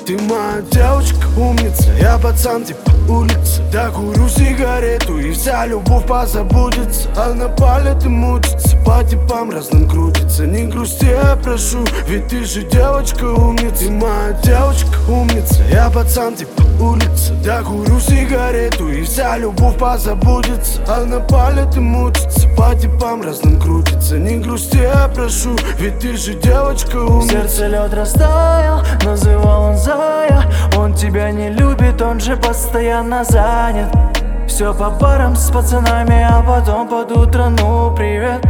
Ты моя девочка, умница, я пацан типа улицы. Докурю сигарету и вся любовь позабудется. А на палец и мучится, по типам разным крутится. Не грусти, я прошу, ведь ты же девочка умница. Ты моя девочка, умница, я пацан типа улицы. Докурю сигарету и вся любовь позабудется. А на палец и мучится, по типам разным крутится. Не грусти, я прошу, ведь ты же девочка умница. В сердце лед растаял, называл он Зая. Он тебя не любит, он же постоянно занят. Все по барам с пацанами, а потом под утро ну привет.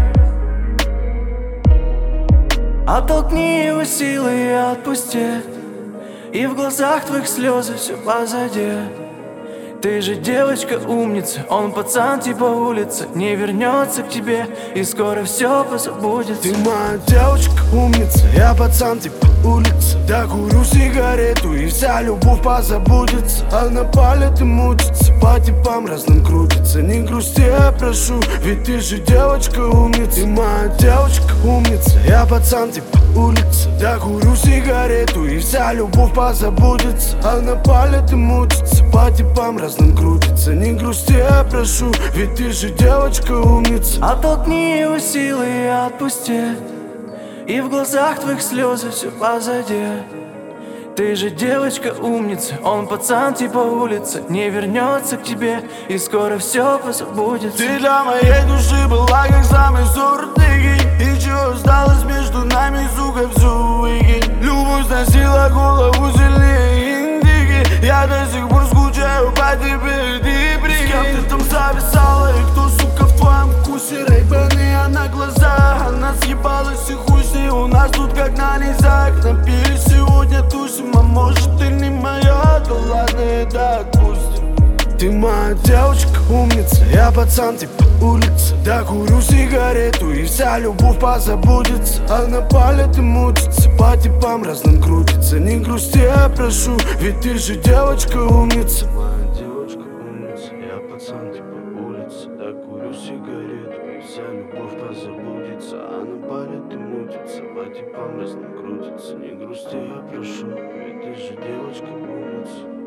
Оттолкни его силы и отпусти, и в глазах твоих слезы все позади. Ты же девочка умница, он пацан типа улицы. Не вернется к тебе и скоро все позабудется. Ты моя девочка умница, я пацан типа улицы. Докурю сигарету и вся любовь позабудется. А на палец и мучится, по типам разным крутится. Не грусти, я прошу, ведь ты же девочка умница. Ты моя девочка умница, я пацан типа улицы. Докурю сигарету и вся любовь позабудется. А на палец и мучится, по типам разным крутится. Не грусти, я прошу, ведь ты же девочка умница. Оттолкни его силы и отпусти, и в глазах твоих слезы все позади. Ты же девочка умница, он пацан типа улицы. Не вернется к тебе и скоро все позабудется. Ты для моей души была как самый сортыгий. И чего осталось между нами, сука, все выкинь. Любовь сносила голову сильнее индиги. Я до сих пор скучаю по тебе, ты прикинь. С кем ты там зависала и кто, сука, в твоем вкусе? Рейбаны, а на глазах она съебалась и хуй с ней. У нас тут как на низах. Напились сегодня тусим, а может ты не моя? Да ладно, это отпустим. Ты моя девочка умница, я пацан типа улицы. Докурю сигарету и вся любовь позабудется. А на палец и мучится, по типам разным крутится. Не грусти, я прошу, ведь ты же девочка умница. Моя девочка умница, я пацан типа улицы. Докурю сигарету и вся любовь позабудется. А на палец и мучится, по типам разным крутится. Не грусти, я прошу, ведь ты же девочка умница.